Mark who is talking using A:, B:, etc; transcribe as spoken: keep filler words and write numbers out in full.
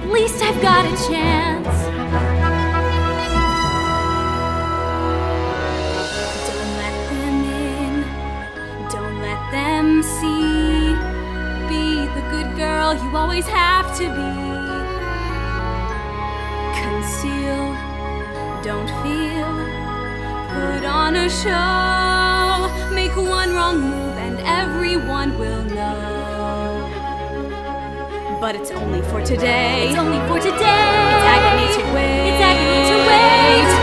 A: at least I've got a chance. Don't let them in, don't let them see. Be the good girl you always have to be. Conceal, don't feel, put on a show. Make one wrong move and everyone will know. But it's only for today. It's only for today. It's agony to wait. It's agony to wait.